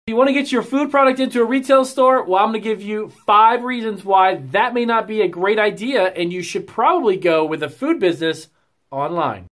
You want to get your food product into a retail store? Well, I'm going to give you 5 reasons why that may not be a great idea and you should probably go with a food business online.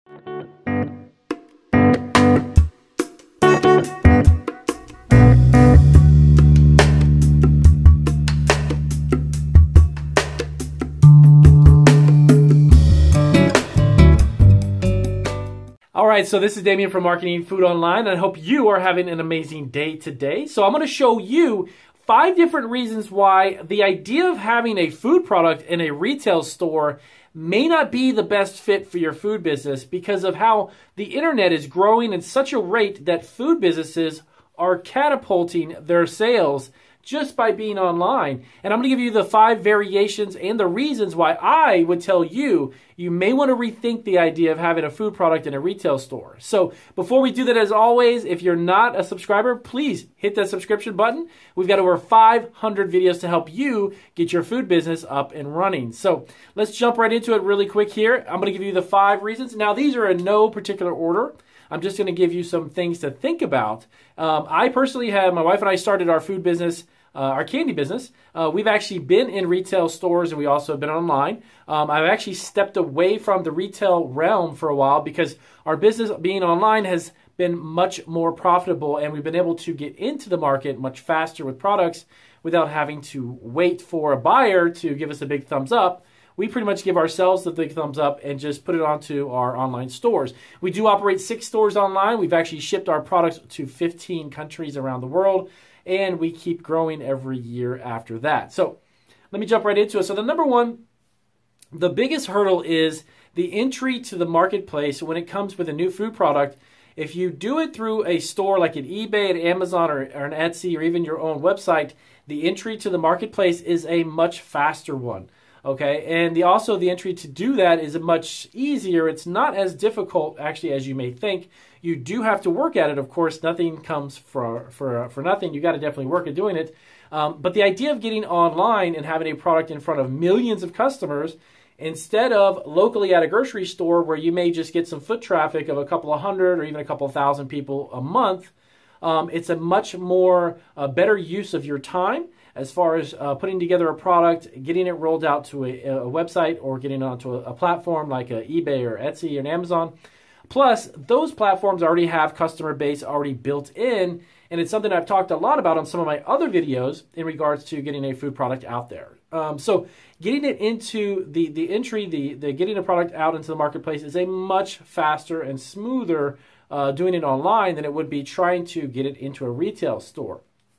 All right, so this is Damien from Marketing Food Online, and I hope you are having an amazing day today. So I'm going to show you 5 different reasons why the idea of having a food product in a retail store may not be the best fit for your food business because of how the internet is growing at such a rate that food businesses are catapulting their sales just by being online. And I'm going to give you the 5 variations and the reasons why I would tell you you may want to rethink the idea of having a food product in a retail store. So before we do that, as always, if you're not a subscriber, please hit that subscription button. We've got over 500 videos to help you get your food business up and running. So let's jump right into it really quick here. I'm going to give you the 5 reasons. Now, these are in no particular order. I'm just going to give you some things to think about. I personally my wife and I started our food business, our candy business. We've actually been in retail stores and we also have been online. I've actually stepped away from the retail realm for a while because our business being online has been much more profitable and we've been able to get into the market much faster with products without having to wait for a buyer to give us a big thumbs up. We pretty much give ourselves the big thumbs up and just put it onto our online stores. We do operate 6 stores online. We've actually shipped our products to 15 countries around the world, and we keep growing every year after that. So let me jump right into it. So the number one, the biggest hurdle is the entry to the marketplace when it comes with a new food product. If you do it through a store like an eBay, an Amazon, or an Etsy, or even your own website, the entry to the marketplace is a much faster one. Okay, and also the entry to do that is much easier. It's not as difficult actually as you may think. You do have to work at it, of course. Nothing comes for nothing. You got to definitely work at doing it. But the idea of getting online and having a product in front of millions of customers instead of locally at a grocery store where you may just get some foot traffic of a couple of hundred or even a couple of thousand people a month, it's a much more better use of your time as far as putting together a product, getting it rolled out to a website or getting it onto a platform like a eBay or Etsy or an Amazon. Plus, those platforms already have customer base already built in, and it's something I've talked a lot about on some of my other videos in regards to getting a food product out there. So getting it into the entry, the getting a product out into the marketplace is a much faster and smoother doing it online than it would be trying to get it into a retail store.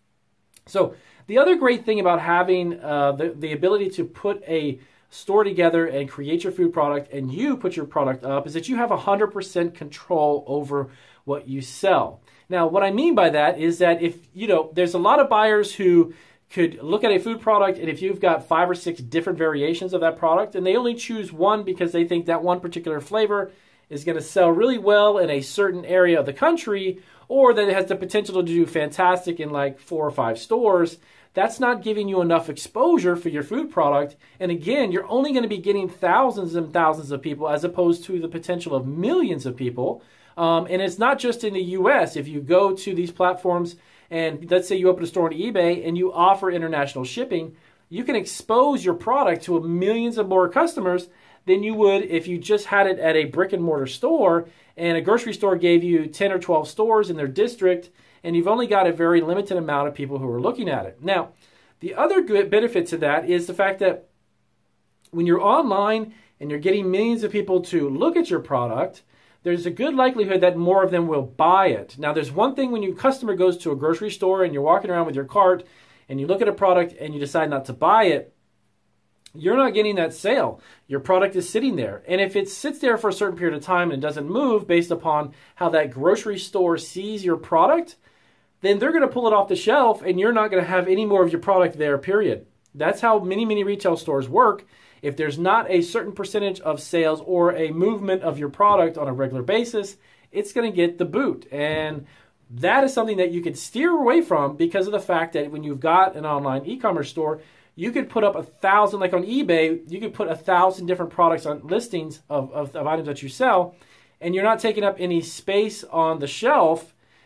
So the other great thing about having the ability to put a store together and create your food product and you put your product up is that you have 100% control over what you sell. Now, what I mean by that is that if, there's a lot of buyers who could look at a food product and if you've got 5 or 6 different variations of that product and they only choose one because they think that one particular flavor is going to sell really well in a certain area of the country or that it has the potential to do fantastic in like 4 or 5 stores, that's not giving you enough exposure for your food product. And again, you're only going to be getting thousands and thousands of people as opposed to the potential of millions of people. And it's not just in the US. If you go to these platforms and let's say you open a store on eBay and you offer international shipping, you can expose your product to millions of more customers than you would if you just had it at a brick and mortar store and a grocery store gave you 10 or 12 stores in their district and you've only got a very limited amount of people who are looking at it. Now, the other good benefit to that is the fact that when you're online and you're getting millions of people to look at your product, there's a good likelihood that more of them will buy it. Now, there's one thing when your customer goes to a grocery store and you're walking around with your cart and you look at a product and you decide not to buy it, you're not getting that sale. Your product is sitting there. And if it sits there for a certain period of time and it doesn't move based upon how that grocery store sees your product, then they're going to pull it off the shelf and you're not going to have any more of your product there, period. That's how many retail stores work. If there's not a certain percentage of sales or a movement of your product on a regular basis, it's going to get the boot. And that is something that you could steer away from because of the fact that when you've got an online e-commerce store, you could put up 1,000, like on eBay, you could put 1,000 different products on listings of items that you sell, and you're not taking up any space on the shelf.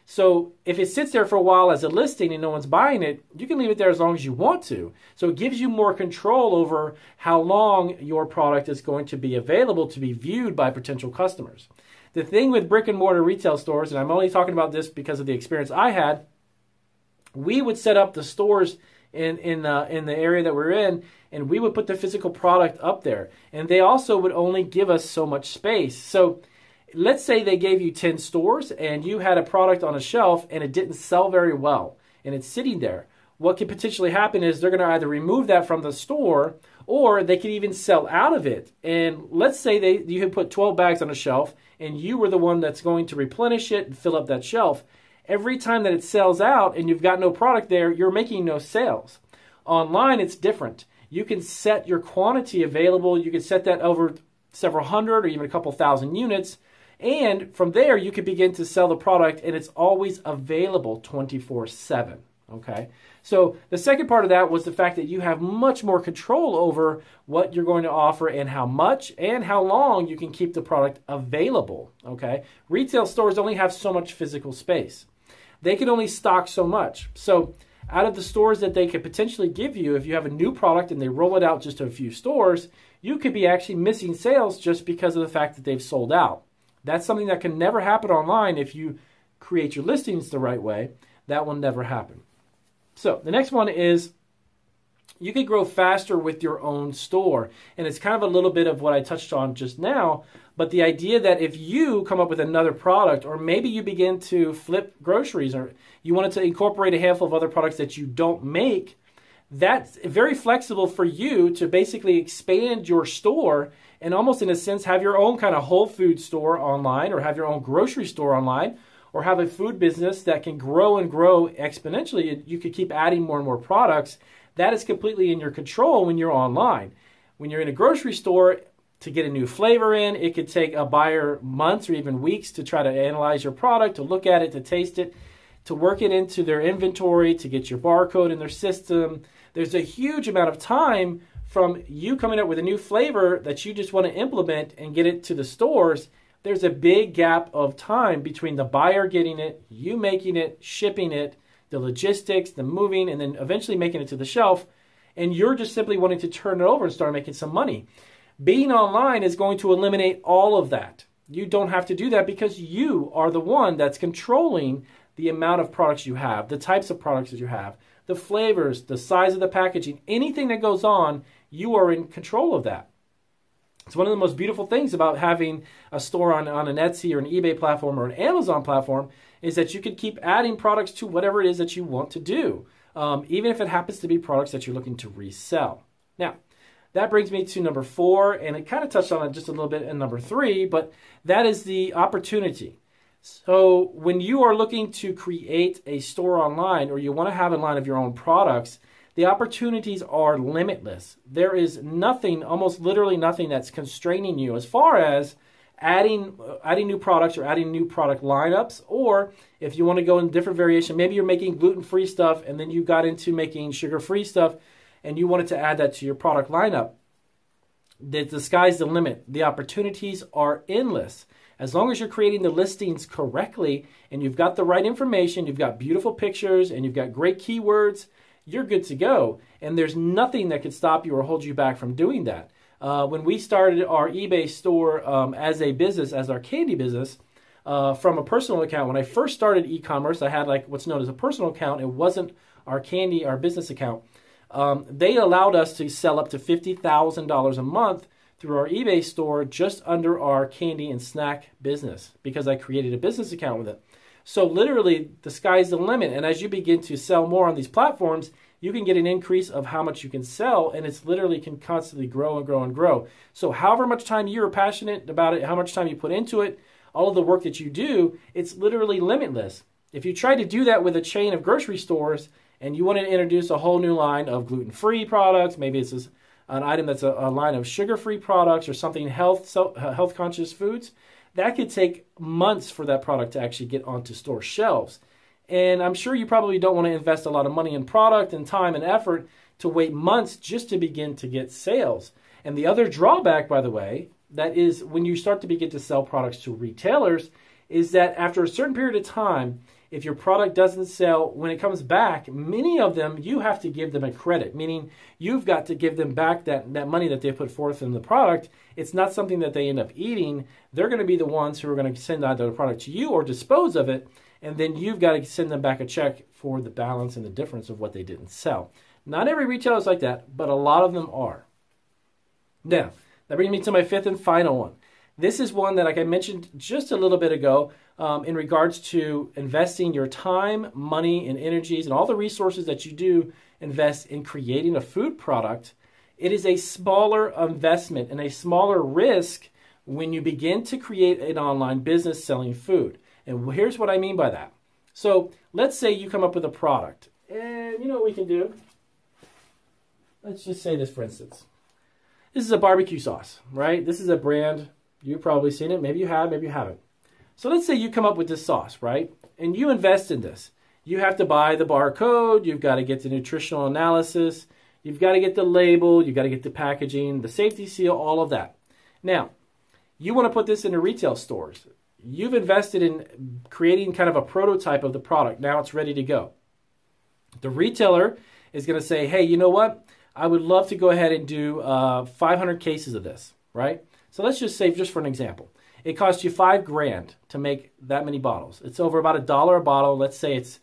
So if it sits there for a while as a listing and no one's buying it, you can leave it there as long as you want to. So it gives you more control over how long your product is going to be available to be viewed by potential customers. The thing with brick and mortar retail stores, and I'm only talking about this because of the experience I had, we would set up the stores in the area that we're in, and we would put the physical product up there. And they also would only give us so much space. So let's say they gave you 10 stores and you had a product on a shelf and it didn't sell very well and it's sitting there. What could potentially happen is they're going to either remove that from the store or they could even sell out of it. And let's say you had put 12 bags on a shelf and you were the one that's going to replenish it and fill up that shelf. Every time that it sells out and you've got no product there, you're making no sales. Online, it's different. You can set your quantity available. You can set that over several hundred or even a couple thousand units. And from there, you can begin to sell the product, and it's always available 24/7. Okay? So the second part of that was the fact that you have much more control over what you're going to offer and how much and how long you can keep the product available. Okay? Retail stores only have so much physical space. They can only stock so much. So out of the stores that they could potentially give you, if you have a new product and they roll it out just to a few stores, you could be actually missing sales just because of the fact that they've sold out. That's something that can never happen online if you create your listings the right way. That will never happen. So the next one is you can grow faster with your own store. And it's kind of a little bit of what I touched on just now, but the idea that if you come up with another product, or maybe you begin to flip groceries, or you wanted to incorporate a handful of other products that you don't make, that's very flexible for you to basically expand your store and almost in a sense have your own kind of whole food store online, or have your own grocery store online, or have a food business that can grow and grow exponentially. You could keep adding more and more products. That is completely in your control when you're online. When you're in a grocery store, to get a new flavor in, it could take a buyer months or even weeks to try to analyze your product, to look at it, to taste it, to work it into their inventory, to get your barcode in their system. There's a huge amount of time from you coming up with a new flavor that you just want to implement and get it to the stores. There's a big gap of time between the buyer getting it, you making it, shipping it, the logistics, the moving, and then eventually making it to the shelf. And you're just simply wanting to turn it over and start making some money. Being online is going to eliminate all of that. You don't have to do that because you are the one that's controlling the amount of products you have, the types of products that you have, the flavors, the size of the packaging, anything that goes on, you are in control of that. It's one of the most beautiful things about having a store on an Etsy or an eBay platform or an Amazon platform is that you can keep adding products to whatever it is that you want to do, even if it happens to be products that you're looking to resell. Now, that brings me to number 4, and it kind of touched on it just a little bit in number 3, but that is the opportunity. So when you are looking to create a store online, or you want to have a line of your own products, the opportunities are limitless. There is nothing, almost literally nothing, that's constraining you as far as adding new products or adding new product lineups, or if you want to go in different variation, maybe you're making gluten-free stuff and then you got into making sugar-free stuff and you wanted to add that to your product lineup. The sky's the limit. The opportunities are endless. As long as you're creating the listings correctly and you've got the right information, you've got beautiful pictures, and you've got great keywords, you're good to go. And there's nothing that could stop you or hold you back from doing that. When we started our eBay store as a business, as our candy business, from a personal account, when I first started e-commerce, I had like what's known as a personal account. It wasn't our business account. They allowed us to sell up to $50,000 a month through our eBay store just under our candy and snack business because I created a business account with it. So literally, the sky's the limit. And as you begin to sell more on these platforms, you can get an increase of how much you can sell, and it's literally can constantly grow and grow and grow. So however much time you're passionate about it, how much time you put into it, all of the work that you do, it's literally limitless. If you try to do that with a chain of grocery stores and you want to introduce a whole new line of gluten-free products, maybe it's an item that's a line of sugar-free products or something health-conscious foods, that could take months for that product to actually get onto store shelves. And I'm sure you probably don't want to invest a lot of money in product and time and effort to wait months just to begin to get sales. And the other drawback, by the way, that is when you start to begin to sell products to retailers, is that after a certain period of time, if your product doesn't sell, when it comes back, many of them, you have to give them a credit, meaning you've got to give them back that money that they put forth in the product. It's not something that they end up eating. They're going to be the ones who are going to send either the product to you or dispose of it, and then you've got to send them back a check for the balance and the difference of what they didn't sell. Not every retailer is like that, but a lot of them are. Now, that brings me to my fifth and final one. This is one that, like I mentioned just a little bit ago, in regards to investing your time, money, and energies, and all the resources that you do invest in creating a food product. It is a smaller investment and a smaller risk when you begin to create an online business selling food. And here's what I mean by that. So let's say you come up with a product, and you know what we can do? Let's just say this, for instance. This is a barbecue sauce, right? This is a brand. You've probably seen it. Maybe you have, maybe you haven't. So let's say you come up with this sauce, right? And you invest in this. You have to buy the barcode. You've got to get the nutritional analysis. You've got to get the label. You've got to get the packaging, the safety seal, all of that. Now, you want to put this into retail stores. You've invested in creating kind of a prototype of the product. Now it's ready to go. The retailer is going to say, hey, you know what? I would love to go ahead and do 500 cases of this, right? So let's just say, just for an example, it costs you $5,000 to make that many bottles. It's over about $1 a bottle. Let's say it's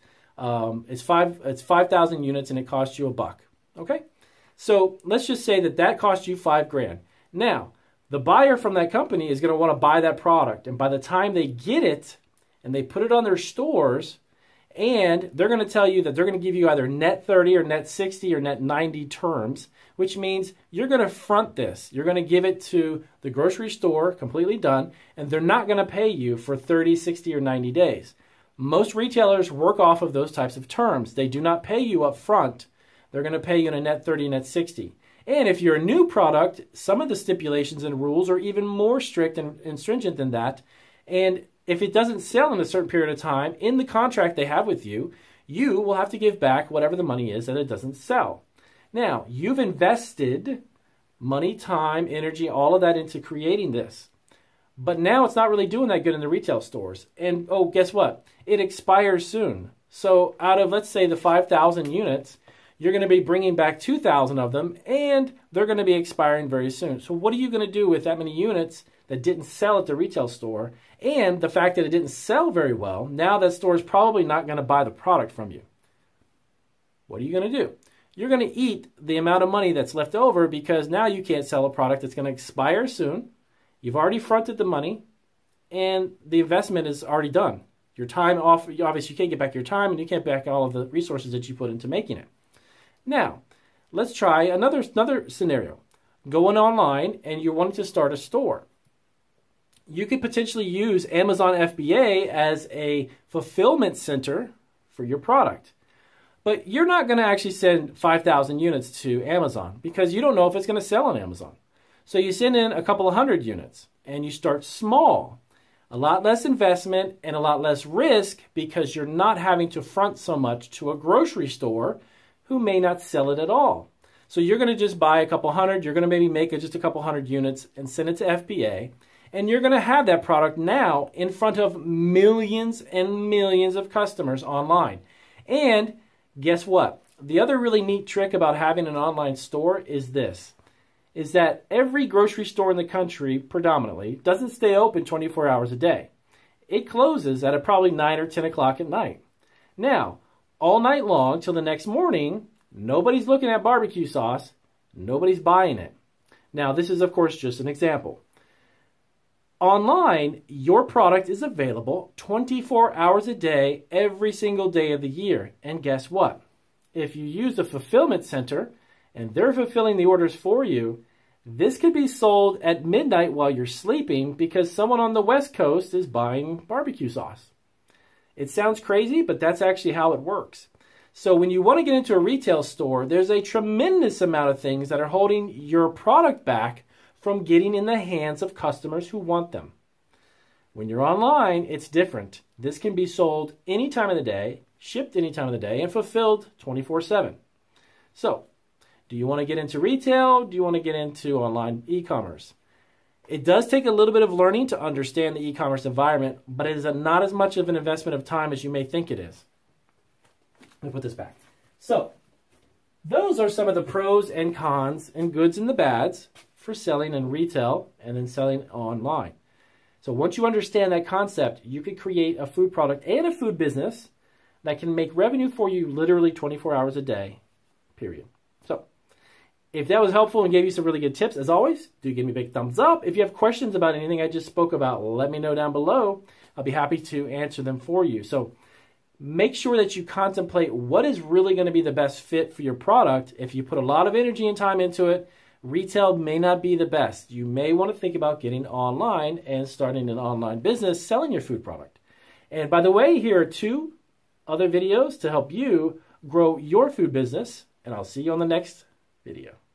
5,000 units and it costs you $1. Okay, so let's just say that costs you $5,000. Now, the buyer from that company is going to want to buy that product, and by the time they get it and they put it on their stores, and they're going to tell you that they're going to give you either net 30 or net 60 or net 90 terms, which means you're going to front this. You're going to give it to the grocery store completely done, and they're not going to pay you for 30, 60, or 90 days. Most retailers work off of those types of terms. They do not pay you up front. They're going to pay you in a net 30, net 60. And if you're a new product, some of the stipulations and rules are even more strict and stringent than that. And if it doesn't sell in a certain period of time, in the contract they have with you, you will have to give back whatever the money is that it doesn't sell. Now, you've invested money, time, energy, all of that into creating this. But now it's not really doing that good in the retail stores. And, oh, guess what? It expires soon. So out of, let's say, the 5,000 units, you're going to be bringing back 2,000 of them, and they're going to be expiring very soon. So what are you going to do with that many units that didn't sell at the retail store? And the fact that it didn't sell very well, now that store is probably not going to buy the product from you. What are you going to do? You're going to eat the amount of money that's left over because now you can't sell a product that's going to expire soon. You've already fronted the money, and the investment is already done. Your time off, obviously you can't get back your time, and you can't get back all of the resources that you put into making it. Now, let's try another scenario. Going online, and you're wanting to start a store. You could potentially use Amazon FBA as a fulfillment center for your product. But you're not going to actually send 5,000 units to Amazon because you don't know if it's going to sell on Amazon. So you send in a couple of hundred units and you start small. A lot less investment and a lot less risk because you're not having to front so much to a grocery store who may not sell it at all. So you're going to just buy a couple hundred. You're going to maybe make just a couple hundred units and send it to FBA. And you're going to have that product now in front of millions and millions of customers online. And guess what? The other really neat trick about having an online store is this, is that every grocery store in the country, predominantly, doesn't stay open 24 hours a day. It closes at probably 9 or 10 o'clock at night. Now, all night long till the next morning, nobody's looking at barbecue sauce. Nobody's buying it. Now, this is, of course, just an example. Online, your product is available 24 hours a day, every single day of the year. And guess what? If you use a fulfillment center and they're fulfilling the orders for you, this could be sold at midnight while you're sleeping because someone on the West Coast is buying barbecue sauce. It sounds crazy, but that's actually how it works. So when you want to get into a retail store, there's a tremendous amount of things that are holding your product back from getting in the hands of customers who want them. When you're online, it's different. This can be sold any time of the day, shipped any time of the day, and fulfilled 24/7. So, do you want to get into retail? Do you want to get into online e-commerce? It does take a little bit of learning to understand the e-commerce environment, but it is not as much of an investment of time as you may think it is. Let me put this back. So, those are some of the pros and cons and goods and the bads for selling in retail and then selling online. So once you understand that concept, you could create a food product and a food business that can make revenue for you literally 24 hours a day, period. So if that was helpful and gave you some really good tips, as always, do give me a big thumbs up. If you have questions about anything I just spoke about, let me know down below. I'll be happy to answer them for you. So make sure that you contemplate what is really going to be the best fit for your product. If you put a lot of energy and time into it, retail may not be the best. You may want to think about getting online and starting an online business selling your food product. And by the way, here are 2 other videos to help you grow your food business, and I'll see you on the next video.